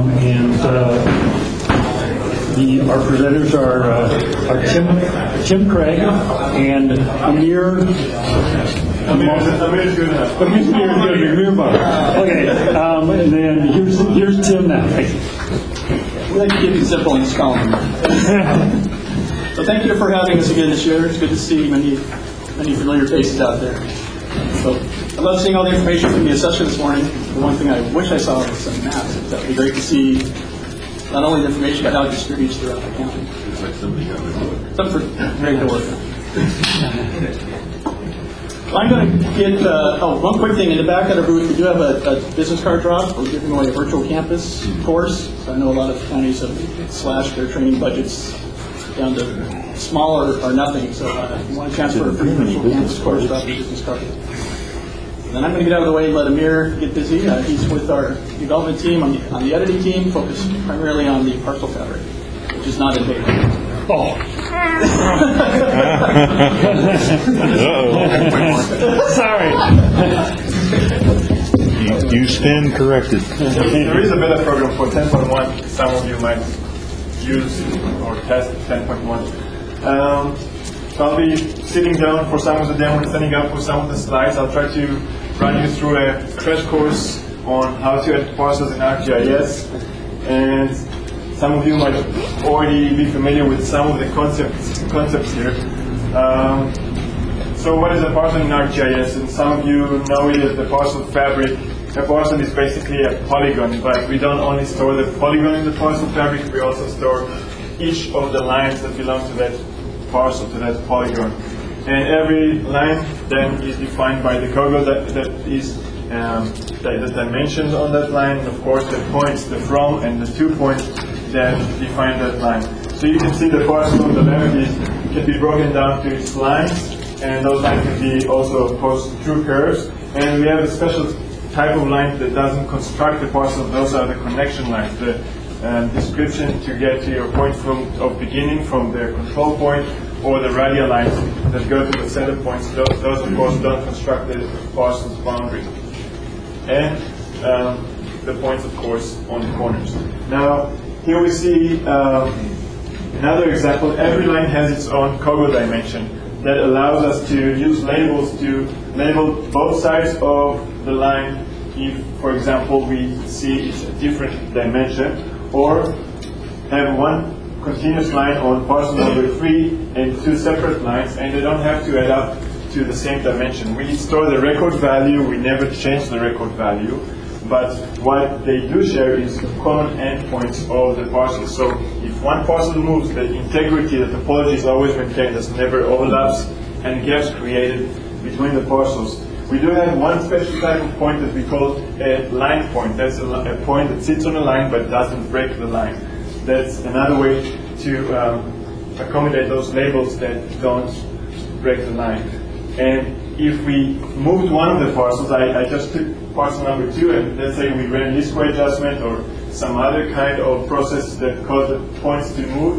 Our presenters are Tim Craig and Amir. Amir's good enough. Amir Bar. Okay, and then here's Tim now. We like to keep it simple and calm. So thank you for having us again this year. It's good to see many familiar faces out there. So I love seeing all the information from the assessor this morning. The one thing I wish I saw was some maps. That would be great to see not only the information, but how it distributes throughout the county. It's like something got to work. Something great to work on. Well, I'm going to get, one quick thing. In the back of the booth, we do have a business card drop. We're giving away a virtual campus course. So I know a lot of counties have slashed their training budgets down to small or nothing. So if you want to transfer a free virtual campus course, drop your business card. Then I'm going to get out of the way and let Amir get busy. He's with our development team on the editing team, focused primarily on the parcel fabric, which is not in beta. Oh. Sorry. You stand corrected. There is a beta program for 10.1. Some of you might use or test 10.1. So I'll be sitting down for some of the demo and setting up for some of the slides. I'll try to run you through a crash course on how to add parcels in ArcGIS. And some of you might already be familiar with some of the concepts here. So what is a parcel in ArcGIS? And some of you know it as the parcel fabric. A parcel is basically a polygon, but we don't only store the polygon in the parcel fabric, we also store each of the lines that belong to that parcel, to that polygon. And every line then is defined by the COGO that is the dimensions on that line, and of course the points, the from and the 2 points that define that line. So you can see the parcel on the left can be broken down to its lines, and those lines can be also posed through curves. And we have a special type of line that doesn't construct the parcel. Those are the connection lines, the description to get to your point of beginning from the control point, or the radial lines that go to the center points. Those of course don't construct the parcel's boundary. And the points, of course, on the corners. Now, here we see another example. Every line has its own COGO dimension that allows us to use labels to label both sides of the line if, for example, we see it's a different dimension, or have one continuous line on parcel number 3 and 2 separate lines, and they don't have to add up to the same dimension. We store the record value, we never change the record value, but what they do share is common endpoints of the parcel. So if one parcel moves, the integrity, the topology is always maintained, there's never overlaps and gaps created between the parcels. We do have one special type of point that we call a line point. That's a point that sits on a line but doesn't break the line. That's another way to accommodate those labels that don't break the line. And if we moved one of the parcels, I just took parcel number 2, and let's say we ran least square adjustment or some other kind of process that caused the points to move.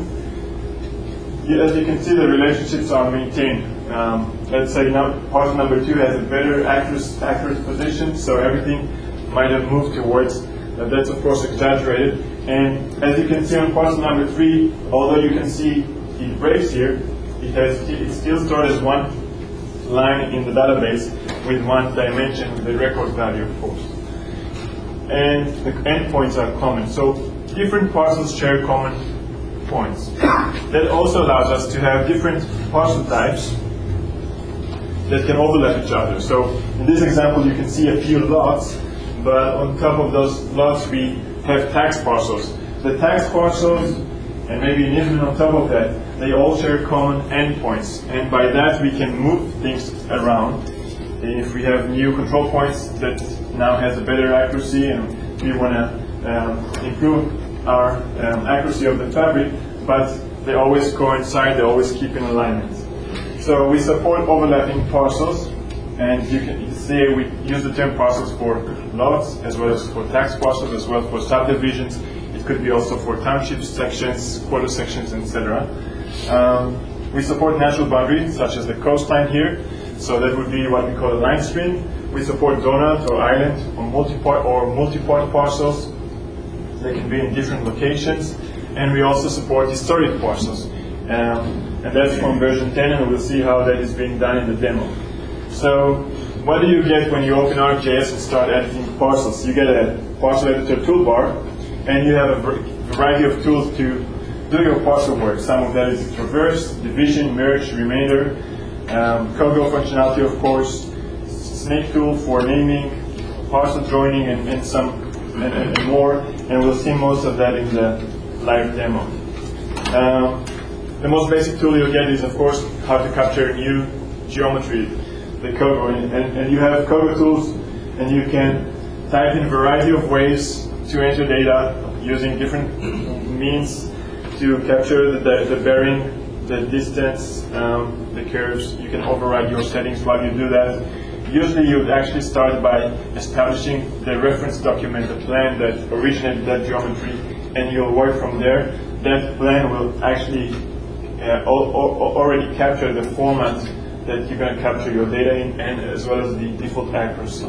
As you can see, the relationships are maintained. Let's say now parcel number 2 has a better accurate position, so everything might have moved towards. That's of course exaggerated. And as you can see on parcel number 3, although you can see it breaks here, it's still stored as one line in the database with one dimension, the record value, of course. And the endpoints are common. So different parcels share common points. That also allows us to have different parcel types that can overlap each other. So in this example, you can see a few lots, but on top of those lots, we have tax parcels. The tax parcels, and maybe an even on top of that, they all share common endpoints. And by that, we can move things around. If we have new control points that now has a better accuracy, and we want to improve our accuracy of the fabric, but they always coincide, they always keep in alignment. So we support overlapping parcels, and you can see we use the term parcels for lots, as well as for tax parcels, as well as for subdivisions. It could be also for townships, sections, quarter sections, etc. We support natural boundaries, such as the coastline here. So that would be what we call a line string. We support donut or island or multi-part parcels. They can be in different locations. And we also support historic parcels. And that's from version 10, and we'll see how that is being done in the demo. So what do you get when you open ArcGIS and start editing parcels? You get a parcel editor toolbar, and you have a variety of tools to do your parcel work. Some of that is traverse, division, merge, remainder, Kogo functionality, of course, snake tool for naming, parcel joining, and more. And we'll see most of that in the live demo. The most basic tool you'll get is, of course, how to capture new geometry, the Kogo. And you have Kogo tools, and you can type in a variety of ways to enter data using different means to capture the bearing, the distance, the curves. You can override your settings while you do that. Usually you would actually start by establishing the reference document, the plan that originated that geometry, and you'll work from there. That plan will actually already capture the format that you're going to capture your data in, and as well as the default accuracy.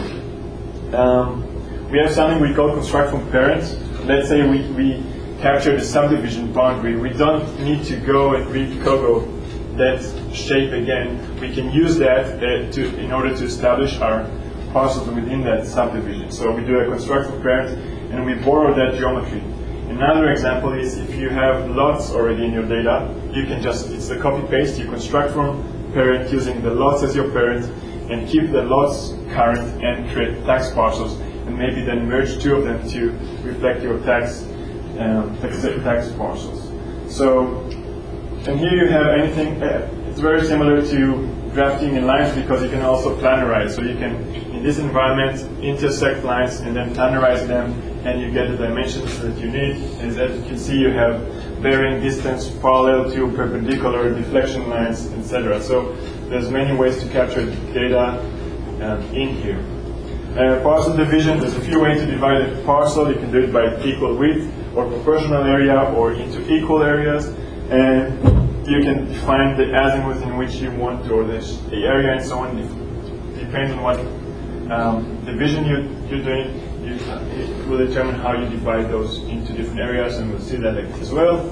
We have something we call construct from parent. Let's say we capture the subdivision boundary. We don't need to go and read Kogo that shape again. We can use that in order to establish our parcels within that subdivision. So we do a construct from parent, and we borrow that geometry. Another example is if you have lots already in your data, you can it's a copy-paste. You construct from parent using the lots as your parent, and keep the lots current and create tax parcels, and maybe then merge two of them to reflect your tax parcels. So, and here you have anything. It's very similar to drafting in lines because you can also plannerize. So you can, in this environment, intersect lines and then plannerize them, and you get the dimensions that you need. And as you can see, you have bearing, distance, parallel to, perpendicular, deflection lines, etc. So there's many ways to capture data in here. Parcel division, there's a few ways to divide a parcel. You can do it by equal width, or proportional area, or into equal areas. And you can define the azimuth in which you want, or the area and so on. Depending on what division you're doing, it will determine how you divide those into different areas, and we'll see that as well.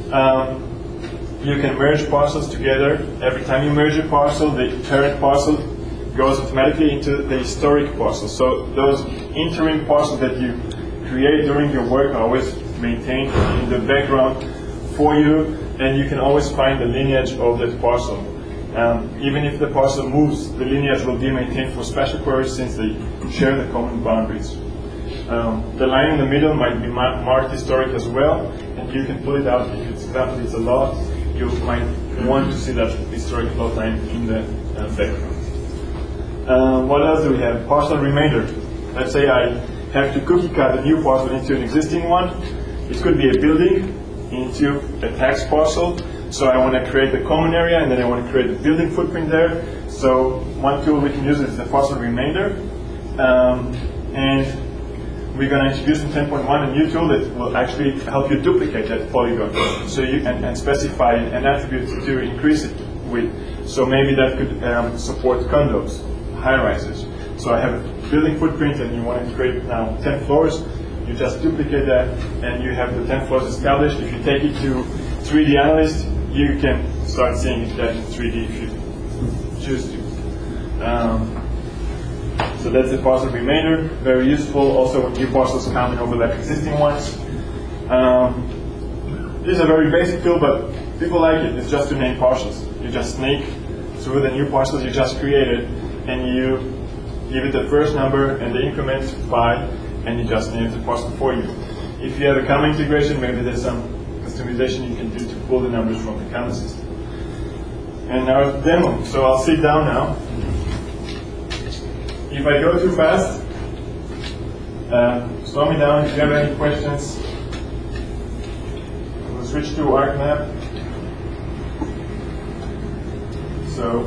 You can merge parcels together. Every time you merge a parcel, the parent parcel goes automatically into the historic parcel. So those interim parcels that you create during your work are always maintained in the background for you, and you can always find the lineage of that parcel. Even if the parcel moves, the lineage will be maintained for special queries since they share the common boundaries. The line in the middle might be marked historic as well, and you can pull it out if it's a lot. You might want to see that historic plot line in the background. What else do we have? Parcel remainder. Let's say I have to cookie cut a new parcel into an existing one. It could be a building into a tax parcel. So I want to create the common area, and then I want to create a building footprint there. So one tool we can use is the parcel remainder. And we're going to introduce in 10.1 a new tool that will actually help you duplicate that polygon. So you and specify an attribute to increase it with. So maybe that could support condos, high-rises. So I have a building footprint, and you want to create now 10 floors. You just duplicate that, and you have the 10 floors established. If you take it to 3D Analyst, you can start seeing that in 3D if you choose to. So that's the parcel remainder. Very useful also when new parcels come and overlap existing ones. This is a very basic tool, but people like it. It's just to name parcels. You just snake through the new parcels you just created, and you give it the first number and the increment pi, and you just name the parcel for you. If you have a comma integration, maybe there's some customization you can do to pull the numbers from the comma system. And now it's demo. So I'll sit down now. If I go too fast, slow me down. If you have any questions, we'll switch to ArcMap. So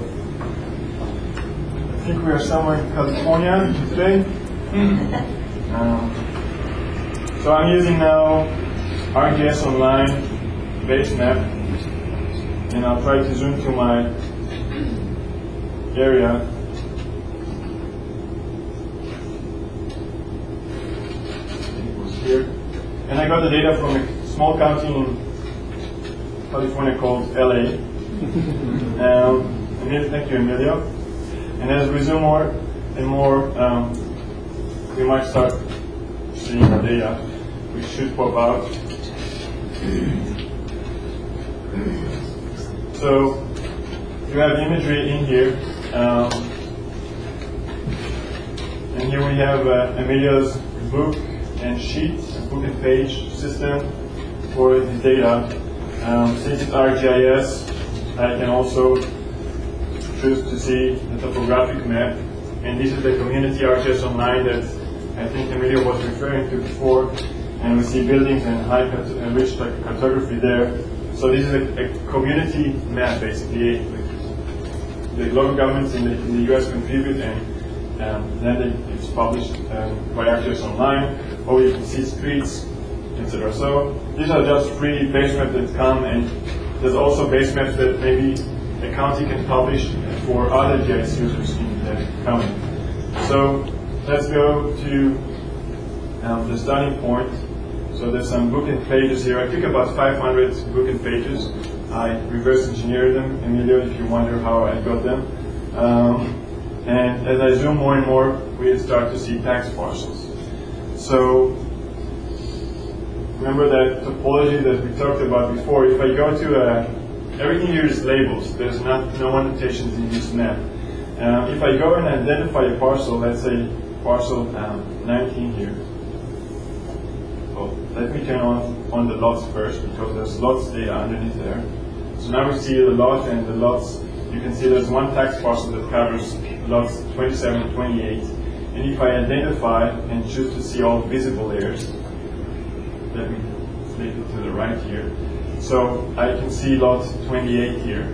I think we are somewhere in California today. So I'm using now ArcGIS Online base map, and I'll try to zoom to my area. It was here. And I got the data from a small county in California called LA. And here, thank you, Emilio. And as we zoom more and more, we might start seeing the data, which should pop out. So you have imagery in here. And here we have Emilio's book and sheet, book and page system for the data. Since it's ArcGIS, I can also choose to see the topographic map. And this is the community ArcGIS Online that I think Emilio was referring to before. And we see buildings and high rich cartography there. So this is a community map, basically. The local governments in the US contribute, and then it's published by ArcGIS Online, or you can see streets, etc. So these are just free base maps that come, and there's also base maps that maybe a county can publish for other GIS users in the county. So let's go to the starting point. So there's some book and pages here. I took about 500 book and pages. I reverse engineered them, Emilio, if you wonder how I got them. And as I zoom more and more, we start to see tax parcels. So remember that topology that we talked about before. If I go to everything here is labels. There's no annotations in this map. If I go and identify a parcel, let's say parcel 19 here. Well, let me turn on the lots first, because there's lots data underneath there. So now we see the lot, and the lots, you can see there's one tax parcel that covers lots 27 and 28. And if I identify and choose to see all visible layers, let me flip it to the right here. So I can see lot 28 here.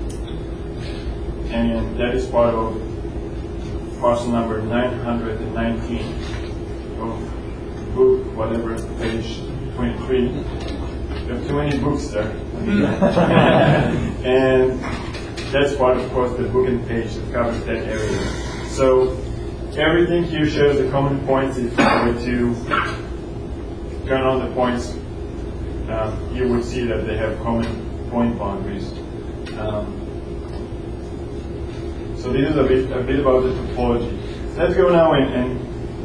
And that is part of parcel number 919 of book, whatever, page 23. There are too many books there. And that's part, of course, the book and page that covers that area. So everything here shows the common points. If I were to turn on the points, you would see that they have common point boundaries. So this is a bit about the topology. Let's go now and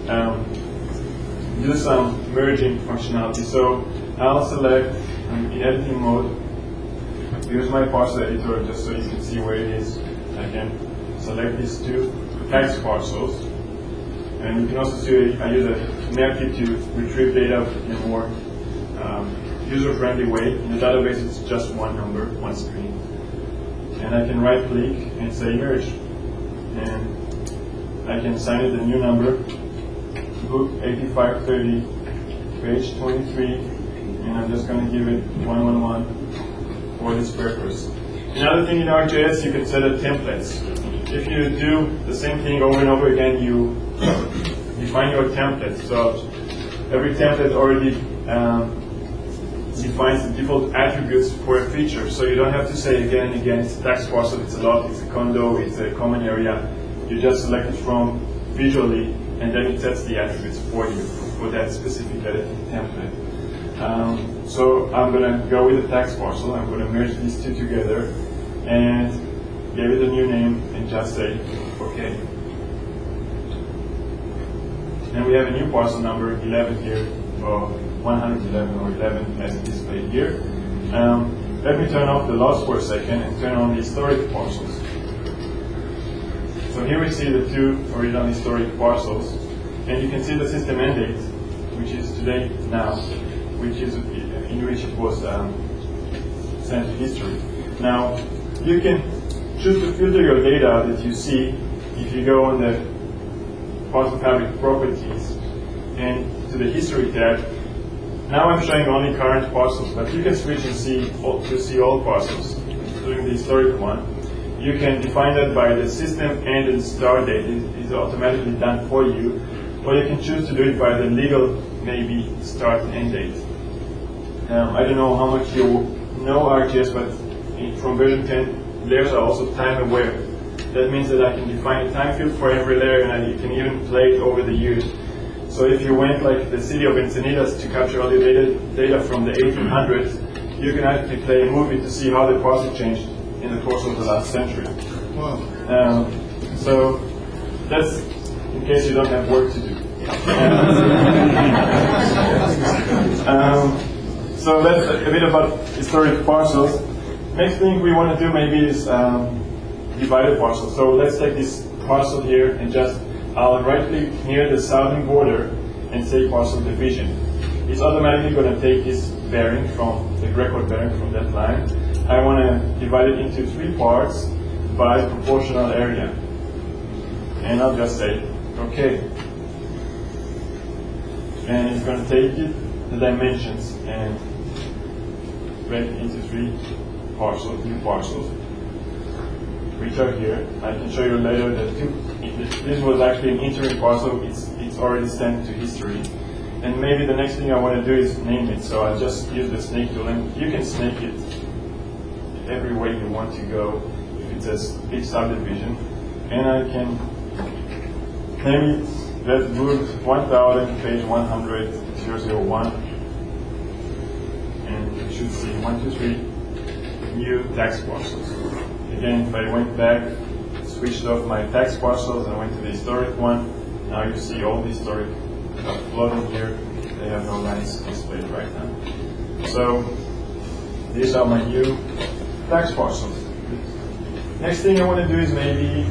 do some merging functionality. So I'll select in editing mode. Here's my parcel editor, just so you can see where it is. I can select these two tax parcels. And you can also see I use a NavKit to retrieve data in a more user-friendly way. In the database, it's just one number, one screen. And I can right-click and say merge. And I can assign it a new number, book 8530, page 23, and I'm just going to give it 111 for this purpose. Another thing in ArcGIS, you can set up templates. If you do the same thing over and over again, you define your template. So every template already defines the default attributes for a feature. So you don't have to say again and again, it's a tax parcel, it's a lot, it's a condo, it's a common area. You just select it from visually, and then it sets the attributes for you for that specific editing template. So I'm going to go with the tax parcel. I'm going to merge these two together and give it a new name and just say OK. And we have a new parcel number 11 here, or 111 or 11 as displayed here. Let me turn off the lots for a second and turn on the historic parcels. So here we see the two original historic parcels, and you can see the system end date, which is today now, which is in which it was sent to history. Now you can choose to filter your data that you see if you go on the Parcel Fabric properties and to the history tab. Now I'm showing only current parcels, but you can switch and see all parcels, including the historic one. You can define that by the system end and start date. It is automatically done for you. Or you can choose to do it by the legal, maybe, start and end date. I don't know how much you know ArcGIS, but from version 10, layers are also time aware. That means that I can define a time field for every layer, and I can even play it over the years. So if you went like the city of Encinitas to capture all the data from the 1800s, you can actually play a movie to see how the parcel changed in the course of the last century. Wow. So that's in case you don't have work to do. So that's a bit about historic parcels. Next thing we want to do maybe is divided parcels. So let's take this parcel here and I'll right click near the southern border and say parcel division. It's automatically going to take this bearing from the record bearing from that line. I want to divide it into 3 parts by proportional area. And I'll just say, okay. And it's going to take it, the dimensions, and break it into 3 parcels, new parcels, which are here. I can show you later that this was actually an interim parcel. It's already sent to history. And maybe the next thing I want to do is name it. So I'll just use the snake tool, and you can snake it every way you want to go if it says big subdivision. And I can name it that route 1000, page 100, 001. And you should see 1, 2, 3 new tax parcels. Again, if I went back, switched off my tax parcels and went to the historic one, now you see all the historic floating here. They have no lines displayed right now. So these are my new tax parcels. Next thing I want to do is maybe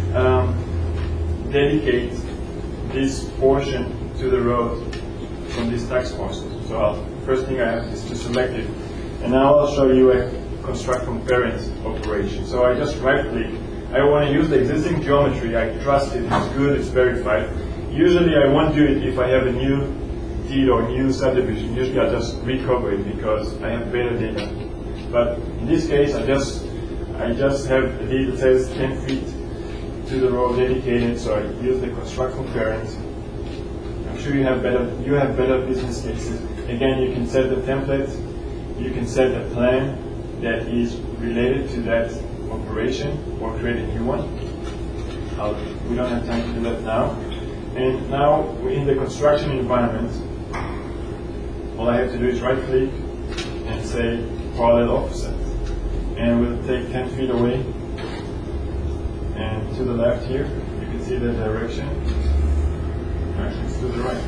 dedicate this portion to the road from these tax parcels. So first thing I have is to select it. And now I'll show you a construct from parent operation. So I just right click. I want to use the existing geometry. I trust it, it's good, it's verified. Usually I won't do it if I have a new deed or new subdivision. Usually I just recover it because I have better data. But in this case, I just have a deed that says 10 feet to the road dedicated, so I use the construct from parent. I'm sure you have better business cases. Again, you can set the template, you can set a plan that is related to that operation or create a new one. We don't have time to do that now. And now in the construction environment, all I have to do is right click and say parallel offset. And we'll take 10 feet away. And to the left here, you can see the direction. Actually, it's to the right.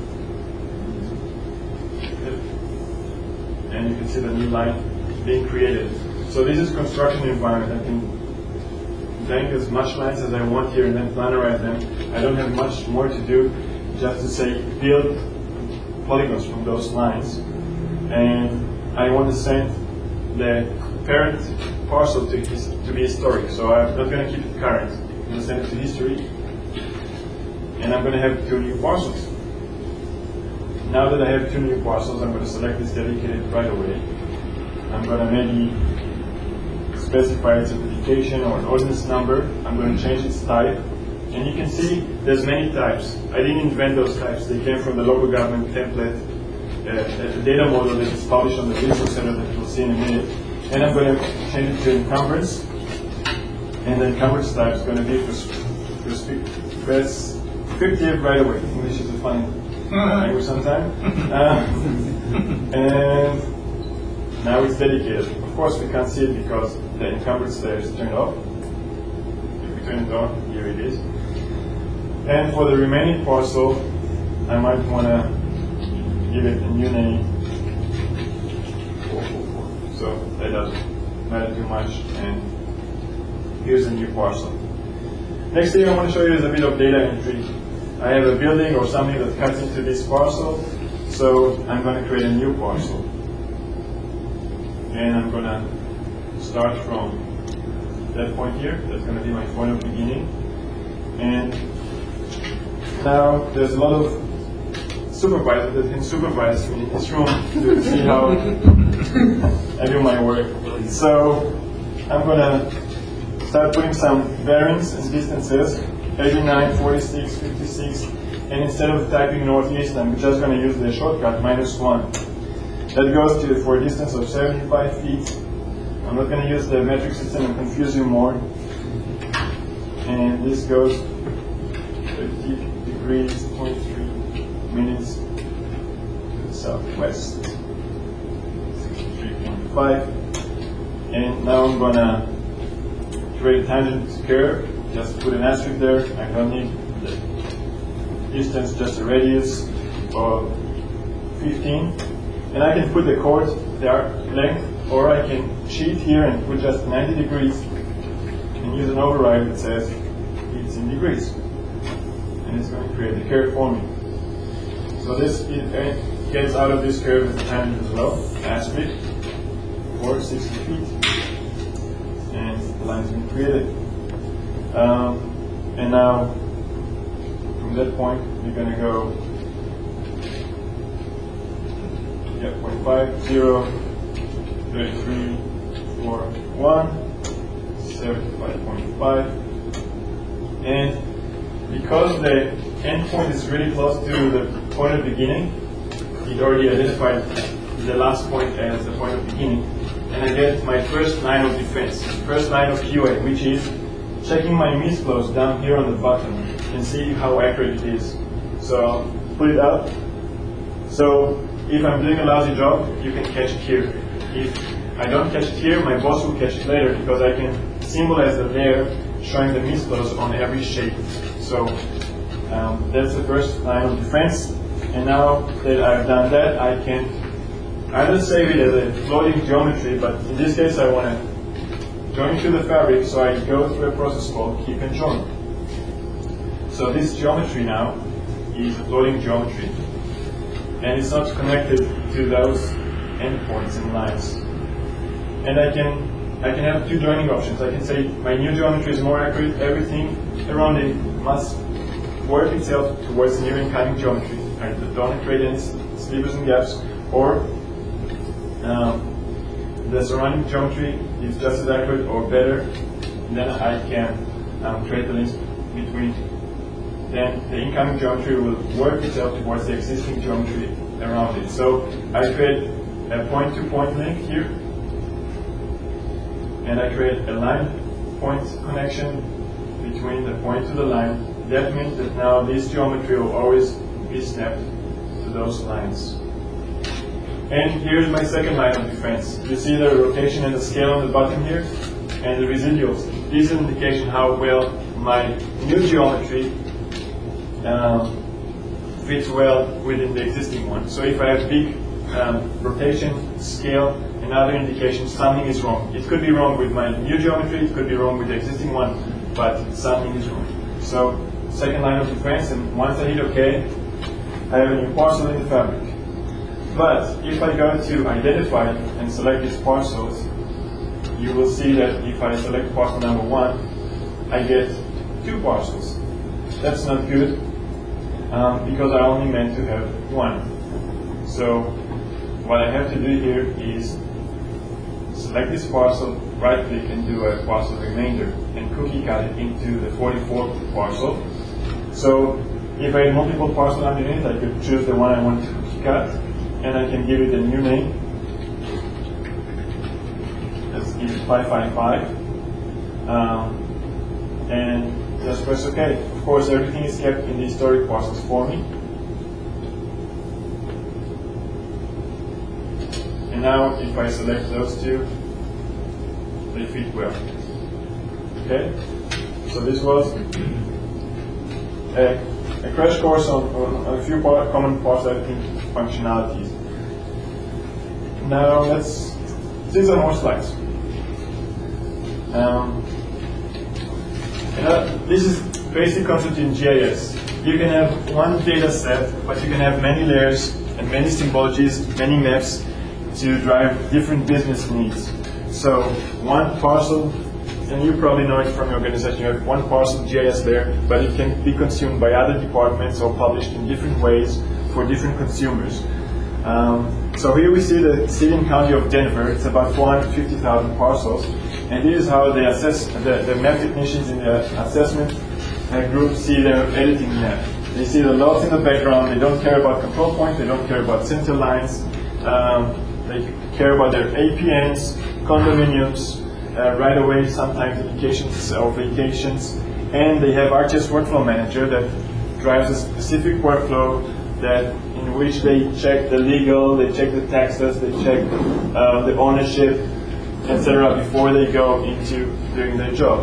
And you can see the new line being created. So this is construction environment. I can bank as much lines as I want here and then plannerize them. I don't have much more to do, just to say build polygons from those lines. And I want to send the parent parcel to be historic. So I'm not going to keep it current. I'm going to send it to history. And I'm going to have 2 new parcels. Now that I have 2 new parcels, I'm going to select this dedicated right away. I'm going to maybe specify its certification or an ordinance number. I'm going to change its type. And you can see there's many types. I didn't invent those types. They came from the local government template, a data model that is published on the Resource Center that you'll see in a minute. And I'm going to change it to encumbrance. And the encumbrance type is going to be prescriptive right away. English is a funny language sometimes. And now it's dedicated. Of course, we can't see it because the encumbrance there is turned off. If we turn it on, here it is. And for the remaining parcel, I might want to give it a new name. So that doesn't matter too much. And here's a new parcel. Next thing I want to show you is a bit of data entry. I have a building or something that cuts into this parcel. So I'm going to create a new parcel. And I'm going to start from that point here. That's going to be my point of beginning. And now there's a lot of supervisors that can supervise me in this room to see how I do my work. So I'm going to start putting some bearings and distances, 89, 46, 56. And instead of typing northeast, I'm just going to use the shortcut -1. That goes to for a distance of 75 feet. I'm not going to use the metric system and confuse you more. And this goes 50 degrees, 23. minutes to the southwest, 63.5. And now I'm gonna create a tangent curve, just put an asterisk there. I don't need the distance, just a radius of 15. And I can put the chord, the arc length, or I can cheat here and put just 90 degrees and use an override that says it's in degrees. And it's going to create the curve for me. So this gets out of this curve as a tangent as well, asterisk, for 60 feet. And the line's been created. And now, from that point, you're going to go 0.5, 0, 33, 4, 1, 75.5. And because the endpoint is really close to the point of beginning, it already identified the last point as the point of beginning. And I get my first line of defense, first line of QA, which is checking my misflows down here on the bottom and see how accurate it is. So I'll put it up. So if I'm doing a lousy job, you can catch it here. If I don't catch it here, my boss will catch it later because I can symbolize the layer showing the misflows on every shape. So that's the first line of defense. And now that I've done that, I can either save it as a floating geometry, but in this case I want to join it to the fabric, so I go through a process called keep and join. So this geometry now is a floating geometry. And it's not connected to those endpoints and lines. And I can have two joining options. I can say my new geometry is more accurate. Everything around it must work itself towards the new incoming geometry. I don't create any slivers and gaps. Or the surrounding geometry is just as accurate or better. Then I can create the links between. Then the incoming geometry will work itself towards the existing geometry around it. So I create a point-to-point link here, and I create a line-point connection between the point to the line. That means that now this geometry will always be snapped to those lines. And here's my second line of defense. You see the rotation and the scale on the bottom here, and the residuals. This is an indication how well my new geometry fits well within the existing one. So if I have big rotation, scale, and other indications, something is wrong. It could be wrong with my new geometry, it could be wrong with the existing one, but something is wrong. So second line of defense, and once I hit OK, I have a new parcel in the fabric. But if I go to identify and select these parcels, you will see that if I select parcel number 1, I get 2 parcels. That's not good. Because I only meant to have 1. So what I have to do here is select this parcel, right click and do a parcel remainder and cookie cut it into the 44th parcel. So if I had multiple parcels underneath, I could choose the one I want to cookie cut and I can give it a new name. Let's give it 555. And just press OK. Of course, everything is kept in the historic parcels for me. And now, if I select those 2, they fit well. Okay? So this was a crash course on a few common parts editing functionalities. Now let's see some more slides. This is basic concept in GIS. You can have one data set, but you can have many layers and many symbologies, many maps to drive different business needs. So one parcel, and you probably know it from your organization, you have one parcel GIS there, but it can be consumed by other departments or published in different ways for different consumers. So here we see the city and county of Denver. It's about 450,000 parcels. And this is how they assess, the map technicians in the assessment group see their editing map. They see the lots in the background. They don't care about control points. They don't care about center lines. They care about their APNs, condominiums, right-of-way, sometimes indications of vacations. And they have ArcGIS Workflow Manager that drives a specific workflow that in which they check the legal, they check the taxes, they check the ownership, etc. before they go into doing their job.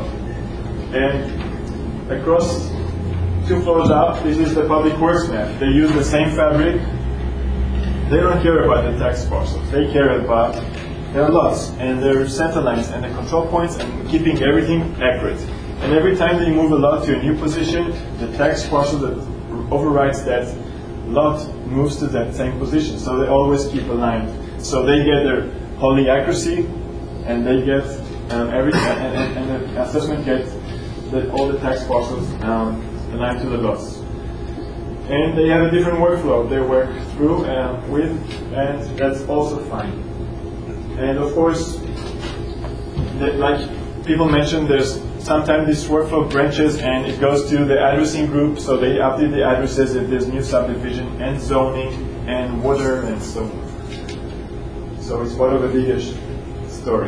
And across 2 floors up, this is the public works map. They use the same fabric. They don't care about the tax parcels. They care about their lots and their center lines and the control points and keeping everything accurate. And every time they move a lot to a new position, the tax parcel that overrides that lot moves to that same position. So they always keep aligned. So they get their holy accuracy, and they get everything, and the assessment gets all the tax parcels aligned to the lots. And they have a different workflow they work through with, and that's also fine. And of course, like people mentioned, there's sometimes this workflow branches and it goes to the addressing group, so they update the addresses if there's new subdivision and zoning and water and so on. So it's part of a bigger story.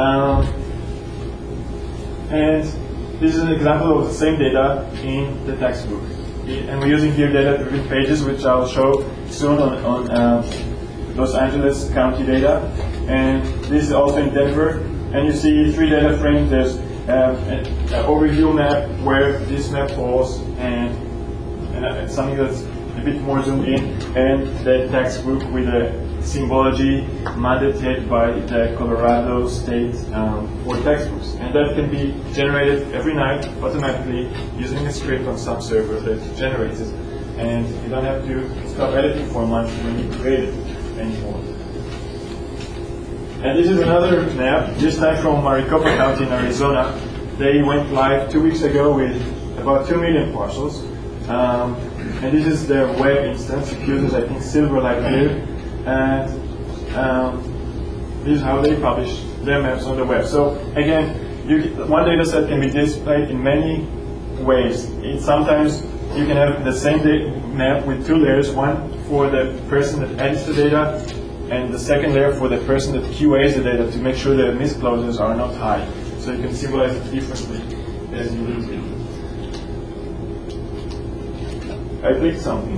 And this is an example of the same data in the textbook. And we're using here data-driven pages, which I'll show soon on Los Angeles County data. And this is also in Denver. And you see 3 data frames. There's an overview map where this map falls, and something that's a bit more zoomed in, and the textbook with the symbology mandated by the Colorado State for textbooks. And that can be generated every night automatically using a script on some server that generates it. And you don't have to stop editing for a month when you create it anymore. And this is another map, this time from Maricopa County in Arizona. They went live 2 weeks ago with about 2 million parcels. And this is their web instance. It uses, I think, Silverlight here. And this is how they publish their maps on the web. So again, one data set can be displayed in many ways. Sometimes you can have the same map with 2 layers, one for the person that edits the data, and the second layer for the person that QAs the data to make sure the miscloses are not high. So you can symbolize it differently as you need to. I clicked something.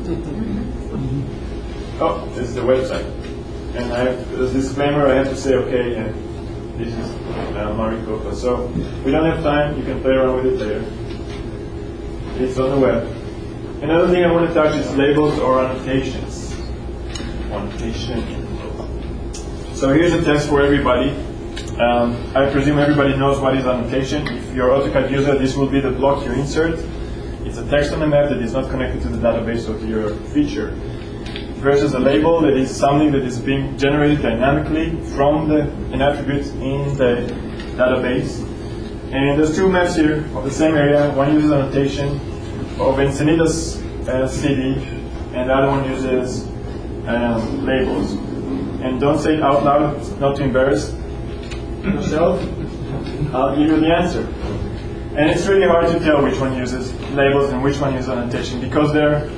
Oh, this is the website. And I have a disclaimer, I have to say, okay, and this is Maricopa. So we don't have time, you can play around with it later. It's on the web. Another thing I want to touch is labels or annotations. Annotation. So here's a test for everybody. I presume everybody knows what is annotation. If you're an AutoCAD user, this will be the block you insert. It's a text on the map that is not connected to the database or to your feature. Versus a label that is something that is being generated dynamically from an attribute in the database. And there's 2 maps here of the same area. One uses annotation of Encinitas city, and the other one uses labels. And don't say it out loud, not to embarrass yourself. I'll give you the answer. And it's really hard to tell which one uses labels and which one uses annotation, because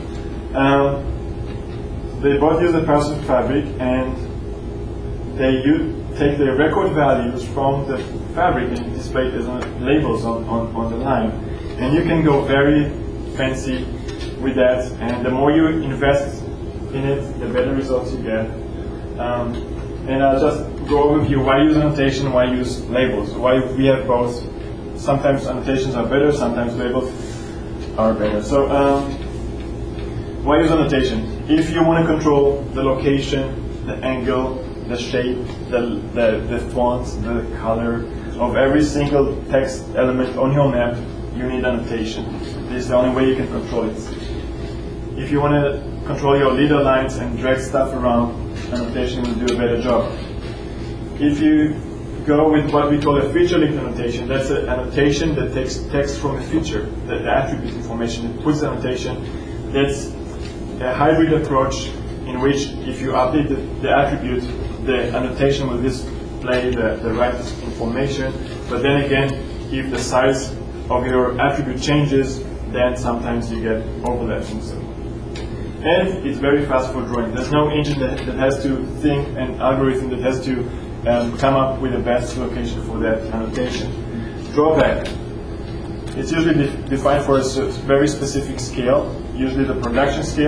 they both use the Parsons fabric, and they take the record values from the fabric and display it as labels on the line. And you can go very fancy with that, and the more you invest in it, the better results you get. And I'll just go over with you why use annotation, why use labels, why we have both. Sometimes annotations are better, sometimes labels are better. So why use annotation? If you want to control the location, the angle, the shape, the font, the color of every single text element on your map, you need annotation. This is the only way you can control it. If you want to control your leader lines and drag stuff around, annotation will do a better job. If you go with what we call a feature-linked annotation, that's an annotation that takes text from a feature, the attribute information, it puts the annotation. That's a hybrid approach in which if you update the attribute, the annotation will display the right information. But then again, if the size of your attribute changes, then sometimes you get overlaps and so on. And it's very fast for drawing. There's no engine that has to think, an algorithm that has to come up with the best location for that annotation. Drawback. It's usually defined for a very specific scale, usually the production scale.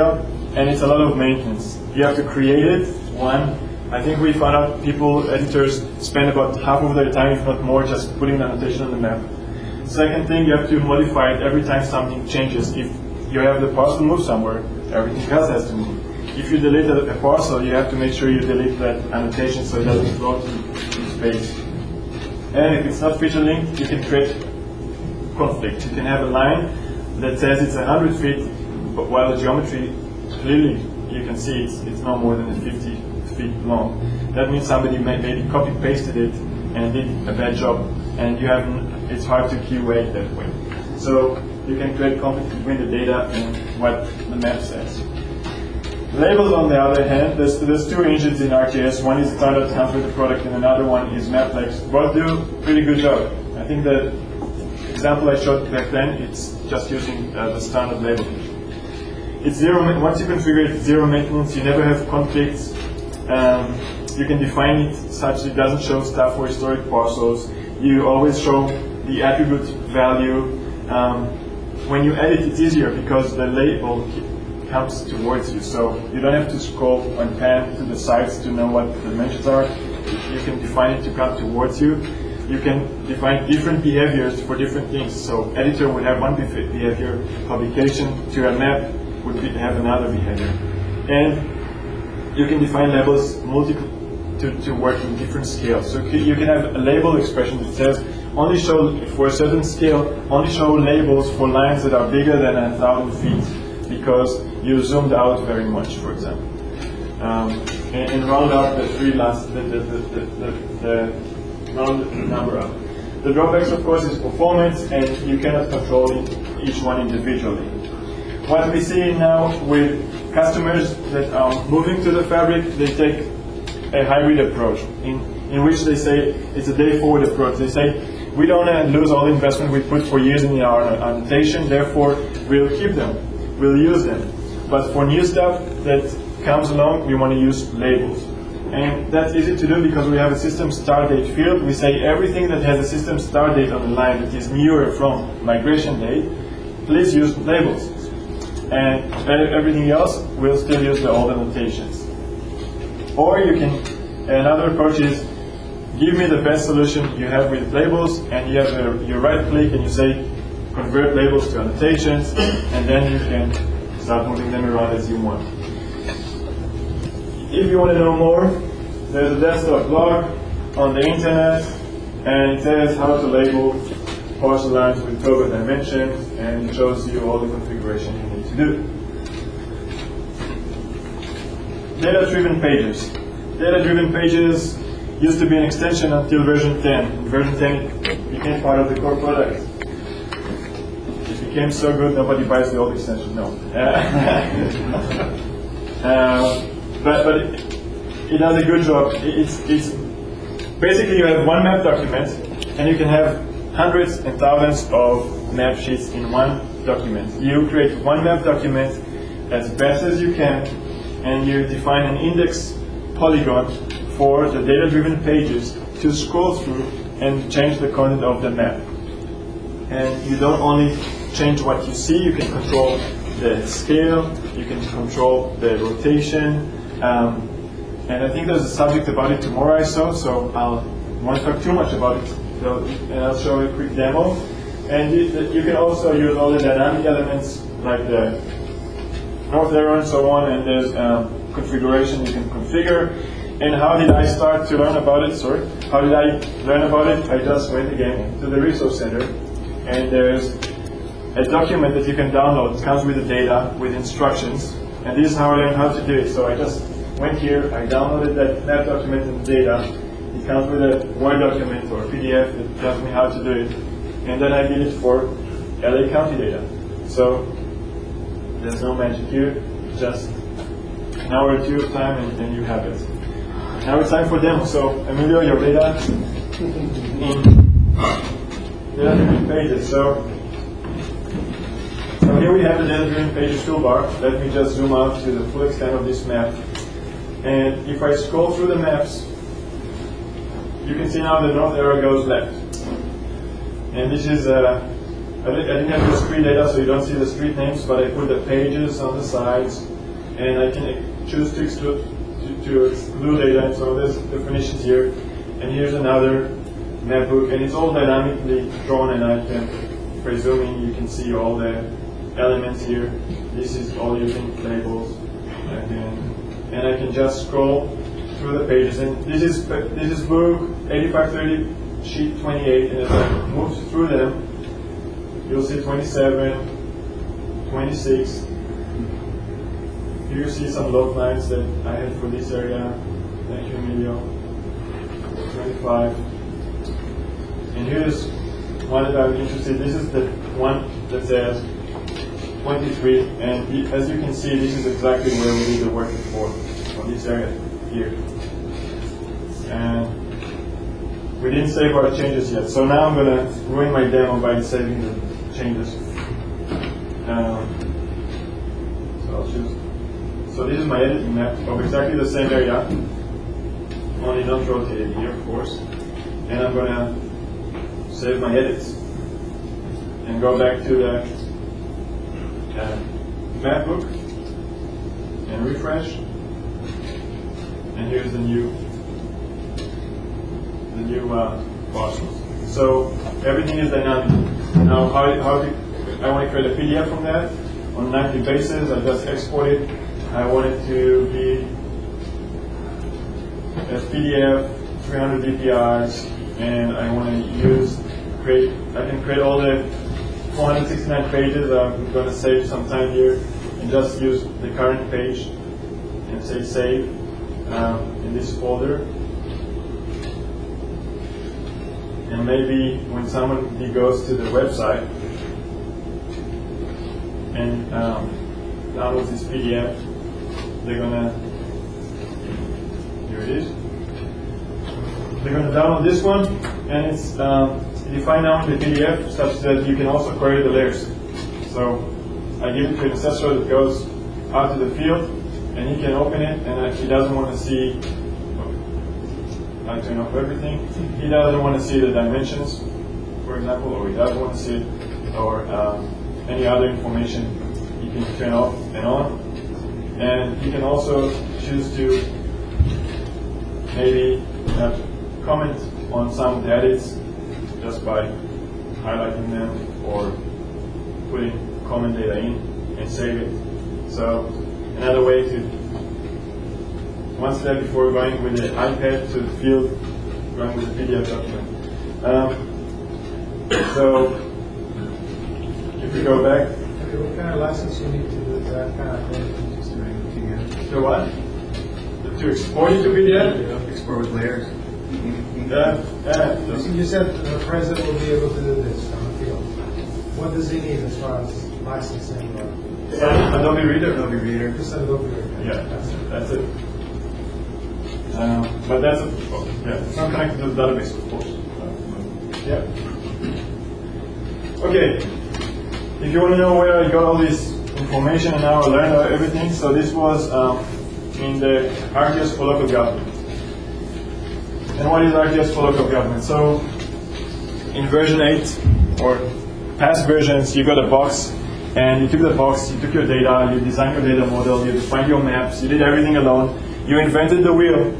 and it's a lot of maintenance. You have to create it, one. I think we found out editors spend about half of their time, if not more, just putting the annotation on the map. Second thing, you have to modify it every time something changes. If you have the parcel move somewhere, everything else has to move. If you delete a parcel, you have to make sure you delete that annotation so it doesn't float in space. And if it's not feature linked, you can create conflict. You can have a line that says it's 100 feet, but while the geometry clearly you can see it's no more than 50 feet long. That means somebody maybe copy pasted it and did a bad job, and it's hard to QA that way. So you can create conflict between the data and what the map says. Labels, on the other hand, there's two engines in ArcGIS. One is standard comes with the product, and another one is Maplex. Both do a pretty good job. I think the example I showed back then, it's just using the standard label. It's zero. Once you configure it, zero maintenance. You never have conflicts. You can define it such that it doesn't show stuff for historic parcels. You always show the attribute value. When you edit, it's easier because the label comes towards you, so you don't have to scroll and pan to the sides to know what the dimensions are. You can define it to come towards you. You can define different behaviors for different things. So editor would have one behavior, publication to a map would have another behavior. And you can define labels to work in different scales. So you can have a label expression that says only show, for a certain scale, only show labels for lines that are bigger than 1,000 feet, because you zoomed out very much, for example. And round up the three last, round the number up. The drawbacks, of course, is performance, and you cannot control each one individually. What we see now with customers that are moving to the Fabric, they take a hybrid approach, in which they say it's a day-forward approach. They say, we don't want to lose all the investment we put for years in our annotation, therefore we'll keep them, we'll use them. But for new stuff that comes along, we want to use labels. And that's easy to do because we have a system start date field. We say everything that has a system start date on the line that is newer from migration date, please use labels. And everything else, we'll still use the old annotations. Or you can, another approach is, give me the best solution you have with labels, and you have your right click and you say, convert labels to annotations, and then you can start moving them around as you want. If you want to know more, there's a desktop blog on the internet, and it says how to label parcel lines with total dimensions, and it shows you all the configuration you need to do. Data-driven pages. Data-driven pages used to be an extension until version 10. In version 10, it became part of the core product. It became so good, nobody buys the old extension. No. But it does a good job. It's basically you have one map document, and you can have hundreds and thousands of map sheets in one document. You create one map document as best as you can, and you define an index polygon for the data-driven pages to scroll through and change the content of the map. And you don't only change what you see, you can control the scale, you can control the rotation, and I think there's a subject about it tomorrow I saw, so I won't talk too much about it, and I'll show you a quick demo. And you can also use all the dynamic elements like the north arrow and so on, and there's configuration you can configure. And how did I start to learn about it? Sorry. How did I learn about it? I just went again to the Resource Center, and there's a document that you can download. It comes with the data, with instructions, and this is how I learned how to do it. So I just went here, I downloaded that map document and data. It comes with a Word document or a PDF that tells me how to do it, and then I did it for LA County data. So there's no magic here, just an hour or two of time, and you have it. Now it's time for demo. So Emilio, your data in pages. So here we have the data-driven pages toolbar. Let me just zoom out to the full extent of this map. And if I scroll through the maps, you can see now the north arrow goes left. And this is, I didn't have the street data, so you don't see the street names, but I put the pages on the sides. and I can choose to exclude data and so there's definitions here. And here's another map book, and it's all dynamically drawn, and I can, presuming you can see all the elements here. This is all using labels, and I can just scroll through the pages. And this is book 8530, sheet 28, and as I move through them, you'll see 27, 26. Here you see some log lines that I had for this area. Thank you, Emilio. 25. And here's one that I'm interested in. This is the one that says 23. And as you can see, this is exactly where we did the work before, on this area here. And we didn't save our changes yet. So now I'm going to ruin my demo by saving the changes. So I'll choose. So this is my editing map of exactly the same area, only not rotated here, of course. And I'm going to save my edits and go back to the map book and refresh. And here's the new parcels. So everything is dynamic. Now, how do I want to create a PDF from that on a nightly basis? I just export it. I want it to be a PDF, 300 DPIs, and I want to I can create all the 469 pages. I'm going to save some time here and just use the current page and say save in this folder. And maybe when somebody goes to the website and downloads this PDF, they're gonna, here it is. They're gonna download this one, and it's defined now in the PDF such that you can also query the layers. So I give it to an assessor that goes out to the field, and he can open it, and if he doesn't want to see, I turn off everything. He doesn't want to see the dimensions, for example, or he doesn't want to see it, or any other information, he can turn off and on. And you can also choose to maybe comment on some of the edits just by highlighting them or putting comment data in and save it. So another way to, one step before going with the iPad to the field, going with the PDF document. So if we go back. Okay, what kind of license you need to do that kind of thing? To what? To export it to PDF? Export with layers. Yeah. You said the president will be able to do this on the field. What does he need as far as licensing? Adobe Reader? Adobe Reader. Just Adobe Reader. Yeah, that's it. But that's it's not connected to the database, of course. Yeah. Okay. If you want to know where I got all this information and how I learned everything, so this was in the ArcGIS for local government. And what is ArcGIS for local government? So in version 8 or past versions, you got a box, and you took the box, you took your data, you designed your data model, you defined your maps, you did everything alone, you invented the wheel,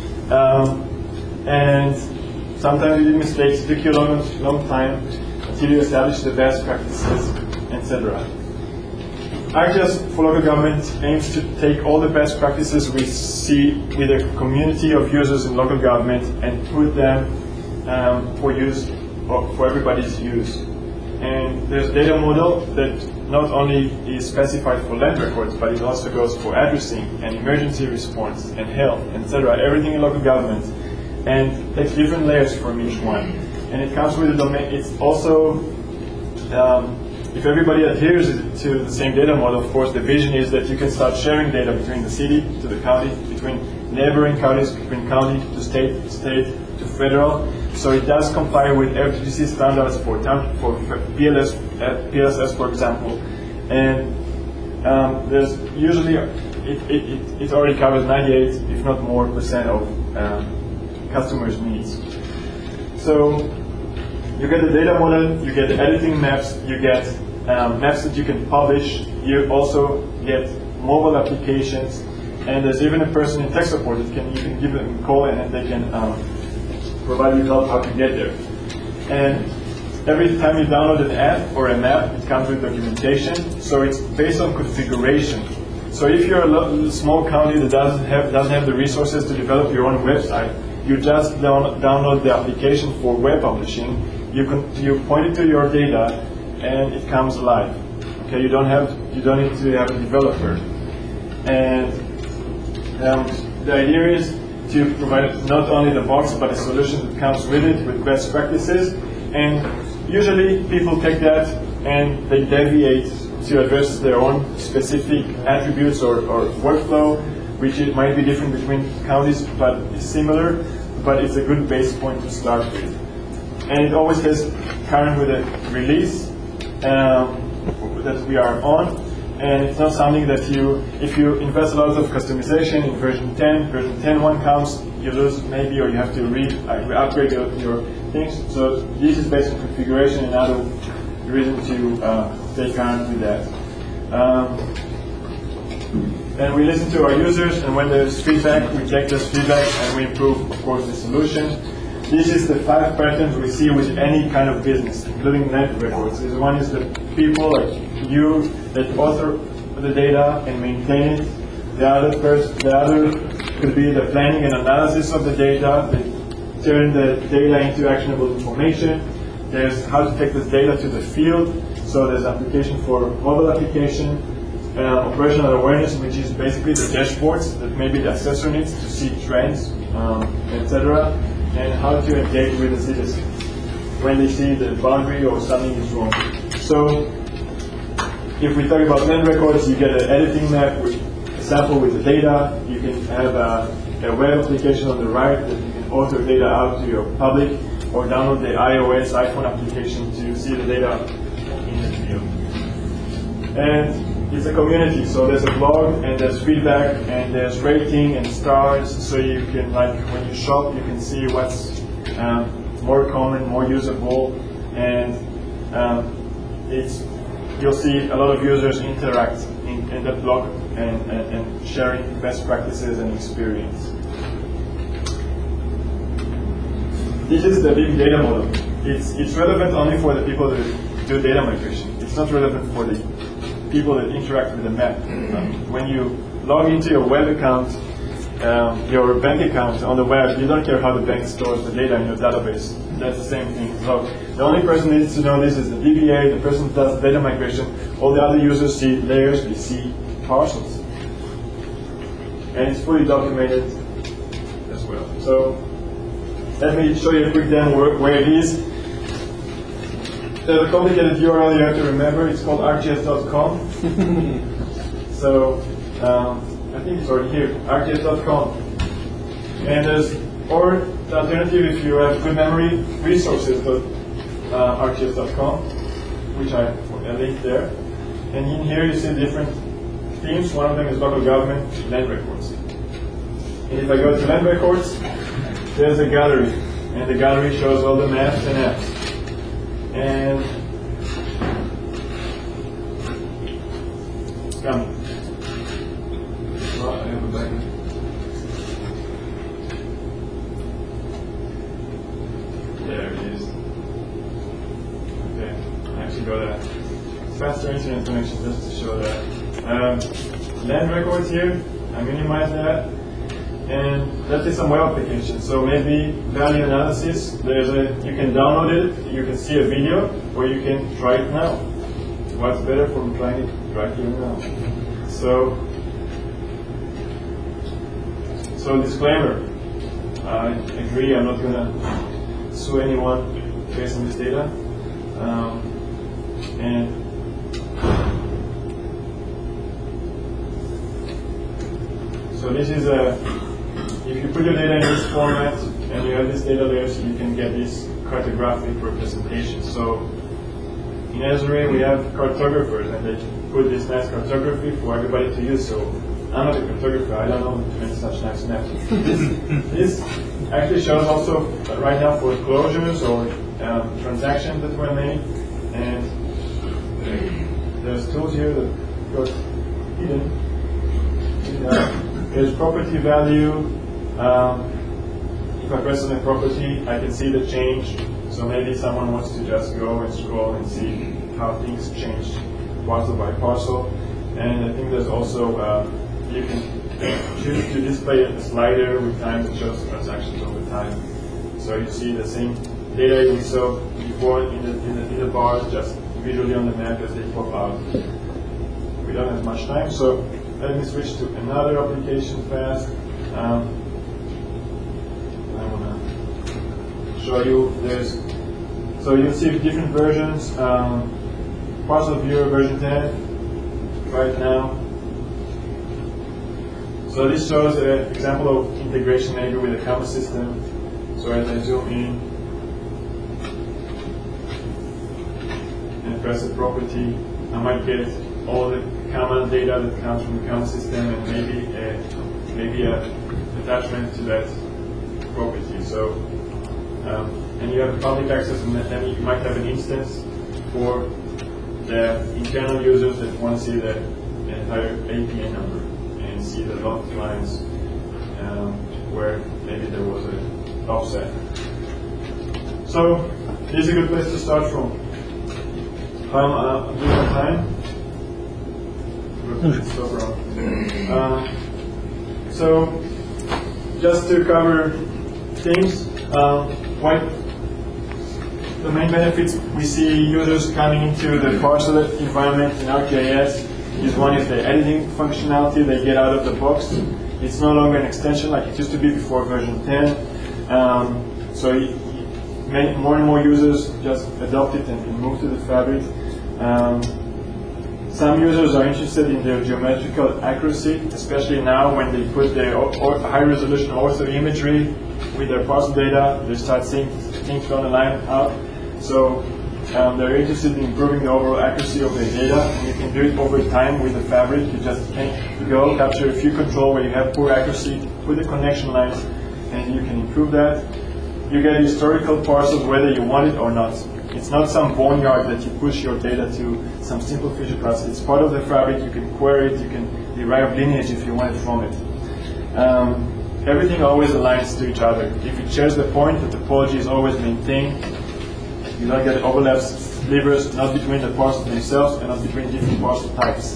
and sometimes you did mistakes. It took you a long time until you established the best practices, etc. ArcGIS for local government aims to take all the best practices we see with a community of users in local government and put them for use, for everybody's use. And there's a data model that not only is specified for land records, but it also goes for addressing and emergency response and health, etc. Everything in local government, and takes different layers from each one. And it comes with a domain. It's also if everybody adheres to the same data model, of course, the vision is that you can start sharing data between the city to the county, between neighboring counties, between county to state to federal. So it does comply with FGC standards for PLSS, for example. And there's usually, it already covers 98, if not more, % of customers' needs. So you get the data model, you get the editing maps, you get maps that you can publish. You also get mobile applications, and there's even a person in tech support that you can give them a call and they can provide you help how to get there. And every time you download an app or a map, it comes with documentation, so it's based on configuration. So if you're a small county that doesn't have the resources to develop your own website, you just download the application for web publishing. You point it to your data, and it comes live. Okay, you don't need to have a developer. And the idea is to provide not only the box but a solution that comes with it with best practices. And usually people take that and they deviate to address their own specific attributes or workflow, which it might be different between counties, but it's similar, but it's a good base point to start with. And it always has current with a release that we are on, and it's not something that if you invest a lot of customization in version 10.1 comes, you lose maybe, or you have to upgrade your things. So this is based on configuration and other reason to stay current with that. And we listen to our users, and when there's feedback, we take this feedback and we improve, of course, the solution. This is the 5 patterns we see with any kind of business, including land records. This one is the people like you that author the data and maintain it. The other could be the planning and analysis of the data, that turn the data into actionable information. There's how to take this data to the field. So there's application for mobile application, operational awareness, which is basically the dashboards that maybe the assessor needs to see trends, etc. And how to engage with the citizens when they see the boundary or something is wrong. So if we talk about land records, you get an editing map with a sample with the data. You can have a web application on the right that you can author data out to your public, or download the iOS, iPhone application to see the data in the field. And it's a community, so there's a blog, and there's feedback, and there's rating and stars, so you can, like, when you shop, you can see what's more common, more usable, and you'll see a lot of users interact in the blog and sharing best practices and experience. This is the big data model. It's relevant only for the people that do data migration. It's not relevant for the people that interact with the map. When you log into your web account, your bank account on the web, you don't care how the bank stores the data in your database. That's the same thing. So the only person who needs to know this is the DBA, the person who does data migration. All the other users see layers, they see parcels. And it's fully documented as well. So let me show you a quick demo where it is. There's a complicated URL you have to remember. It's called arcgis.com. So I think it's already here, arcgis.com. And or the alternative, if you have good memory, resources.arcgis.com, which I linked there. And in here you see different themes. One of them is local government, land records. And if I go to land records, there's a gallery, and the gallery shows all the maps and apps. And come. Well, I have a button. There it is. Okay, I actually got a faster internet connection just to show that. Land records here, I minimize that. And let's say some web application. So maybe value analysis. You can download it, you can see a video, or you can try it now. What's better from trying it right here now? So disclaimer. I agree. I'm not gonna sue anyone based on this data. So this is if you put your data in this format and you have this data layers, you can get this cartographic representation. So in Esri we have cartographers, and they put this nice cartography for everybody to use. So I'm not a cartographer, I don't know to make such nice maps. This actually shows also right now foreclosures or transactions that were made, and there's tools here that got hidden. There's property value. If I press on a property, I can see the change. So maybe someone wants to just go and scroll and see how things change parcel by parcel. And I think there's also, you can choose to display a slider with time that shows transactions over time. So you see the same data you saw before in the bars, just visually on the map as they pop out. We don't have much time, so let me switch to another application fast. I want to show you this. So you see different versions. Parcel Viewer version 10 right now. So this shows an example of integration maybe with a camera system. So as I zoom in and press a property, I might get all the common data that comes from the common system and maybe a attachment to that property. So and you have public access, and then you might have an instance for the internal users that want to see the entire APN number and see the locked lines where maybe there was an offset. So this is a good place to start from. I'm doing on time. So wrong. So just to cover things, the main benefits we see users coming into the parcel environment in ArcGIS is one is the editing functionality they get out of the box. It's no longer an extension like it used to be before version 10. So more and more users just adopt it and move to the fabric. Some users are interested in their geometrical accuracy, especially now when they put their high-resolution ortho imagery with their parcel data. They start seeing things on the line out. So they're interested in improving the overall accuracy of their data, and you can do it over time with the fabric. You just can go capture a few control where you have poor accuracy, put the connection lines, and you can improve that. You get historical parcels whether you want it or not. It's not some boneyard that you push your data to some simple feature class. It's part of the fabric. You can query it. You can derive lineage if you want it from it. Everything always aligns to each other. If it shares the point, the topology is always maintained. You don't get overlaps, slivers, not between the parcels themselves and not between different parcel types.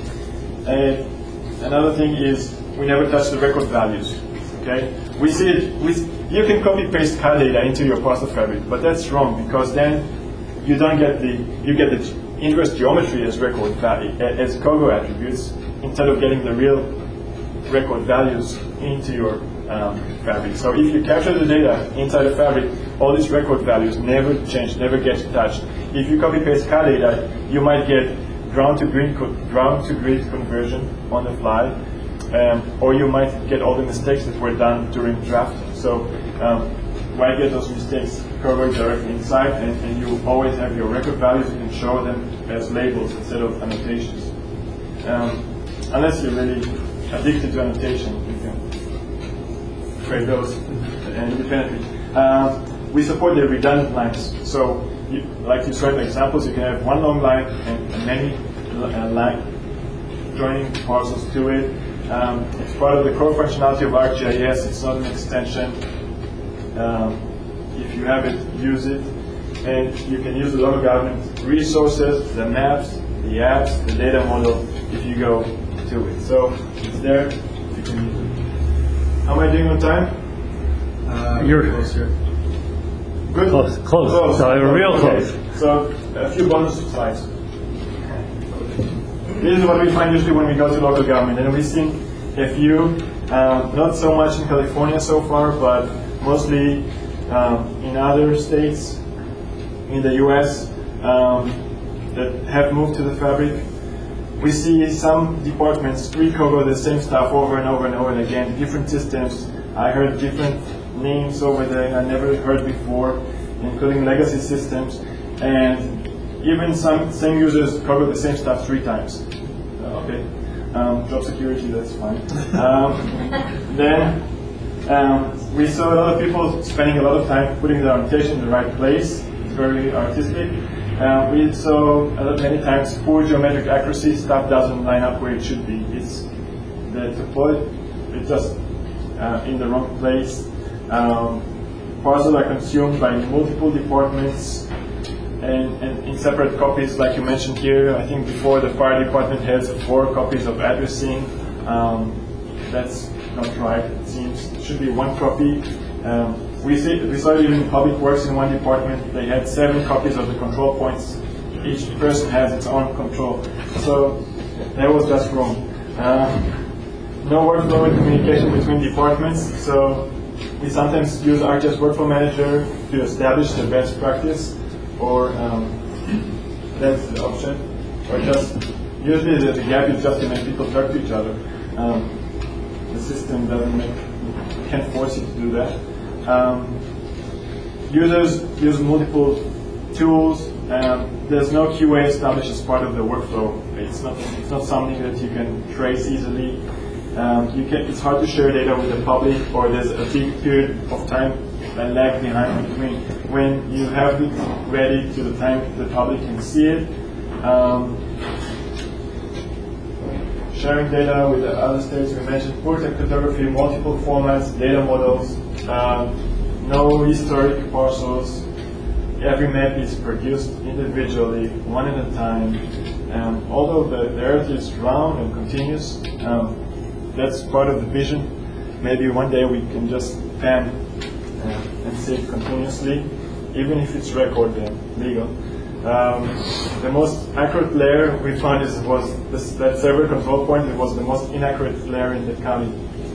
Another thing is we never touch the record values. Okay, we see it. You can copy paste CAD data into your parcel fabric, but that's wrong because then you don't get you get the inverse geometry as record value as COGO attributes instead of getting the real record values into your fabric. So if you capture the data inside the fabric, all these record values never change, never get touched. If you copy paste CAD data, you might get ground to grid conversion on the fly, or you might get all the mistakes that were done during drafting. So why get those mistakes covered directly inside, and you always have your record values. You can show them as labels instead of annotations. Unless you're really addicted to annotation, you can create those independently. We support the redundant lines. So, like you saw in the examples, you can have one long line and many line joining parcels to it. It's part of the core functionality of ArcGIS. It's not an extension. If you have it, use it. And you can use the local government resources, the maps, the apps, the data model if you go to it. So it's there. You can use it. How am I doing on time? You're close here. Good? Close. So real close. So a few bonus slides. This is what we find usually when we go to local government. And we've seen a few, not so much in California so far, but mostly in other states in the US that have moved to the fabric. We see some departments recover the same stuff over and over and over again, different systems. I heard different names over there I never heard before, including legacy systems. And even some same users cover the same stuff 3 times. Okay, job security, that's fine. Then we saw a lot of people spending a lot of time putting the annotation in the right place. It's very artistic. We saw many times poor geometric accuracy. Stuff doesn't line up where it should be. the deploy is just in the wrong place. Parcels are consumed by multiple departments and in separate copies, like you mentioned here. I think before the fire department has 4 copies of addressing. That's not right, it seems. It should be 1 copy. We saw it even in Public Works in one department. They had 7 copies of the control points. Each person has its own control. So that was just wrong. No workflow and communication between departments. So we sometimes use ArcGIS Workflow Manager to establish the best practice, or that's the option. Or just usually the gap is just to make people talk to each other. The system can't force you to do that. Users use multiple tools. There's no QA established as part of the workflow. It's not something that you can trace easily. It's hard to share data with the public, or there's a big period of time that lag behind between when you have it ready to the time the public can see it. Sharing data with the other states, we mentioned portrait cartography, multiple formats, data models, no historic parcels. Every map is produced individually, one at a time. Although the earth is round and continuous, that's part of the vision. Maybe one day we can just pan and see it continuously, even if it's record and legal. The most accurate layer we found that server control point. It was the most inaccurate layer in the county.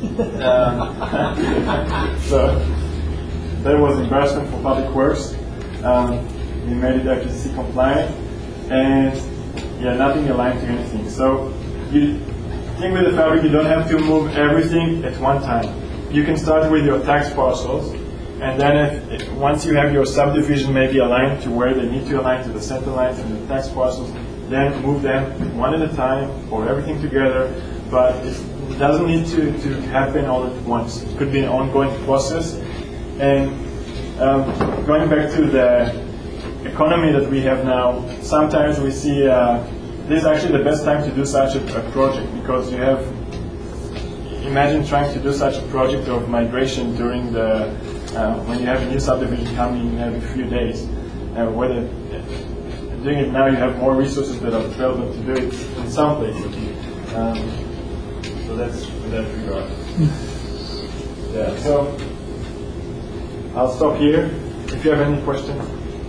So that was embarrassment for Public Works. We made it FGC compliant, and nothing aligned to anything. So you think with the Fabric, you don't have to move everything at one time. You can start with your tax parcels, and then once you have your subdivision maybe aligned to where they need to align to the center lines and the tax parcels, then move them one at a time or everything together. But it doesn't need to happen all at once. It could be an ongoing process. And going back to the economy that we have now, sometimes we see this is actually the best time to do such a project, because you have, imagine trying to do such a project of migration during the, when you have a new subdivision coming in every few days. Whether doing it now, you have more resources that are available to do it in some places. So that's in that regard. So I'll stop here. If you have any questions.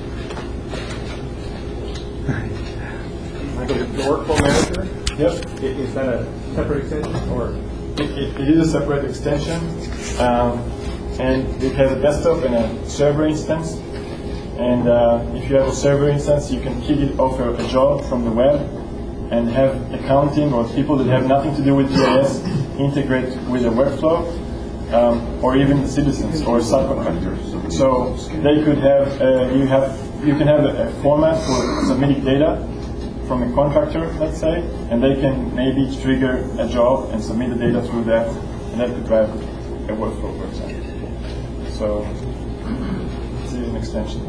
The Workflow Manager? Yep. Is that a separate extension, or? It is a separate extension, and it has a desktop and a server instance. And if you have a server instance, you can kick it off a job from the web and have accounting or people that have nothing to do with GIS integrate with the workflow, or even citizens or subcontractors. So they could have you can have a format for submitting data from a contractor, let's say, and they can maybe trigger a job and submit the data through that, and that could drive a workflow, for example. So it's an extension.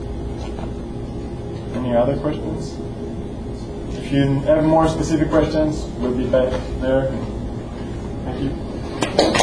Any other questions? If you have more specific questions, we'll be back there. Thank you.